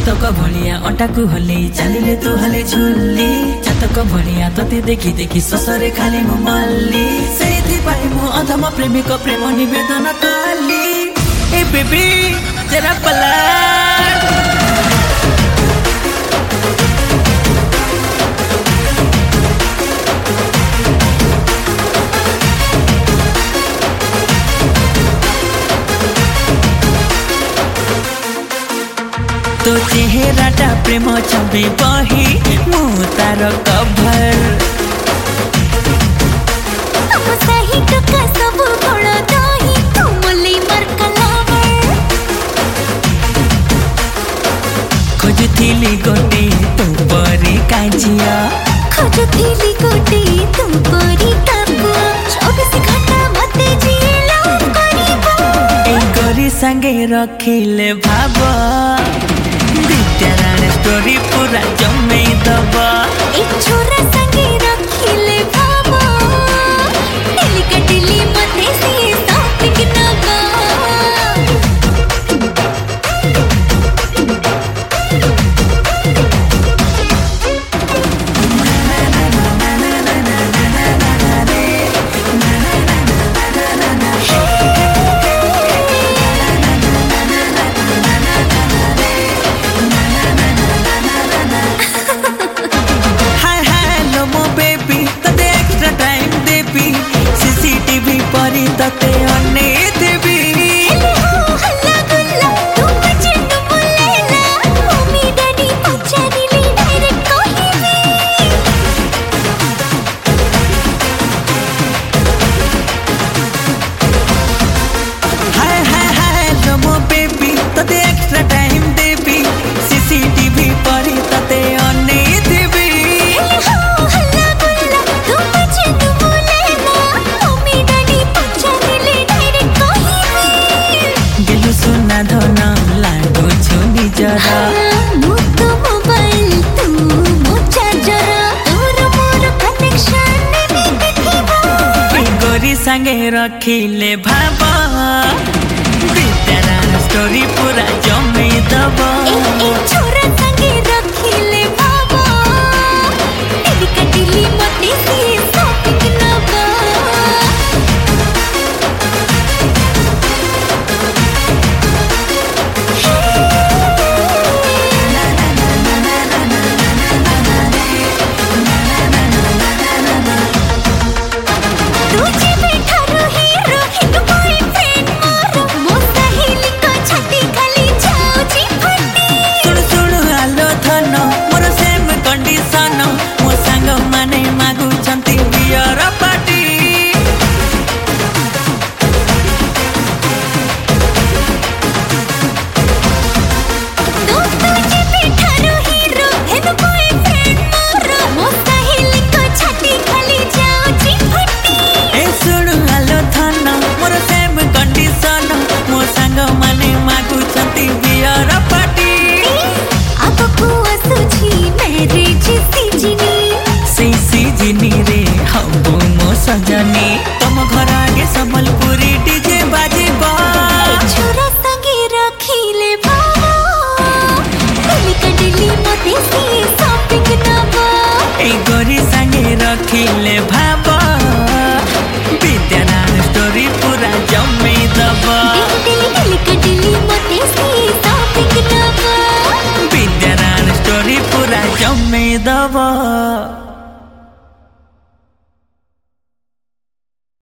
चातक भलिया अटाकु हले चालिले तू हले झुल्ली चातक भलिया तते देखि देखि ससरे खाली मु मल्ली सेथि पाइ मु अधम प्रेमिक प्रेम निवेदन काली ए बेबी तेरा पलट तो चेहराटा प्रेम छवि बही मु तार कभर तुम सही टका सब बड़ दही तुमली मरकलावर खोजुथिली गोटे तू परी काजिया खोजुथिली गोटे तू परी काबुआ 24 घंटा मते जिला करिबो ए गोरी संगे रखिले भाबा विद्यारायण स्टोरी पूरा जमे दबा एक छोरा संगे रखिले भाबो डेली मते से टॉपिक नबा तते अन्ने देवी हल्ला गुल्ला तू बचन बोलेला मम्मी डैडी पचारिले डायरेक्ट कहिबे हाय हाय हाय लो बेबी तते एक्स्ट्रा टाइम देवी सीसीटीवी पर तते अन्ने देवी हल्ला गुल्ला तू बचन बोलेला मम्मी डैडी सुना धन लागो छु निजरा मुक्त मोबाइल तू मो चार्जर तोर मोर कनेक्शन में देखिबो ए गोरी संगे रखिले भाबा विद्यारायण स्टोरी पूरा जमे दबा ए छोरा संगे रखिले भाबो डेली मते से शॉपिंग नबा सजनी तुम घर आगे संबलपुरी डीजे बाजेबा छोरा संगे रखिले भाबो डेली मते से शॉपिंग नबा ए गोरी संगे रखिले भाबा विद्यारायण स्टोरी पूरा जमे दबा डेली मते से शॉपिंग नबा विद्यारायण स्टोरी पूरा जमे दबा।